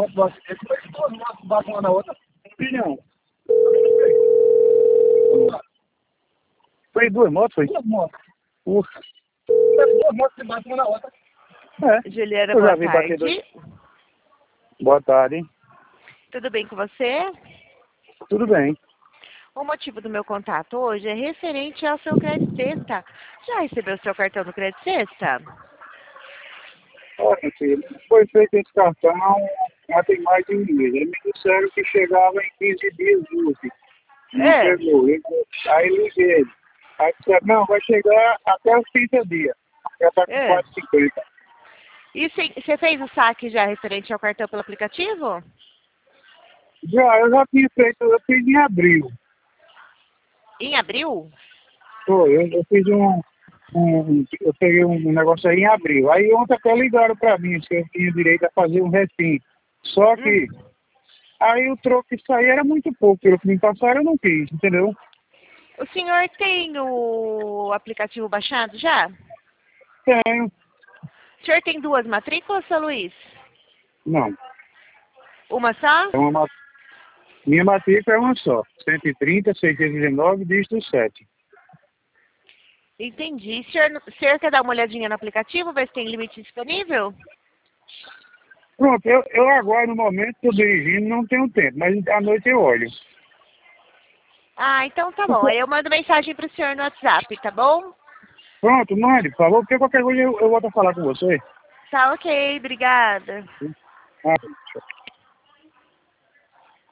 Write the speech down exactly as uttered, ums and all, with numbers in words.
Esse foi duas motos batem uma na outra. Não. Foi duas motos, foi? Duas motos. Ufa. Duas motos que batem uma na outra. É. Juliana, Eu já boa vi bater tarde. dois. Boa tarde. Tudo bem com você? Tudo bem. O motivo do meu contato hoje é referente ao seu crédito sexta. Já recebeu o seu cartão do crédito sexta? Olha, filho, foi feito esse cartão já tem mais de um mês. Eles me disseram que chegava em quinze dias úteis. Não É. chegou. Aí liguei. Aí disseram, não, vai chegar até os trinta dias. Já está com É. quase cinquenta. E você fez o saque já referente ao cartão pelo aplicativo? Já, eu já tinha feito, eu fiz em abril. Em abril? Foi, eu, eu fiz um, um. Eu peguei um negócio aí em abril. Aí ontem até ligaram para mim se eu tinha direito a fazer um refim. Só que Hum. aí o troco que saía era muito pouco. Pelo que me passaram, eu não quis, entendeu? O senhor tem o aplicativo baixado já? Tenho. O senhor tem duas matrículas, seu Luiz? Não. Uma só? É uma, mat- minha matrícula é uma só. cento e trinta, seiscentos e dezenove, dígito sete. Entendi. O senhor, o senhor quer dar uma olhadinha no aplicativo, ver se tem limite disponível? Pronto, eu, eu agora no momento estou dirigindo, não tenho tempo, mas à noite eu olho. Ah, então tá bom. Aí eu mando mensagem pro senhor no WhatsApp, tá bom? Pronto, mande, por favor, porque qualquer coisa eu, eu volto a falar com você. Tá ok, obrigada. Ah,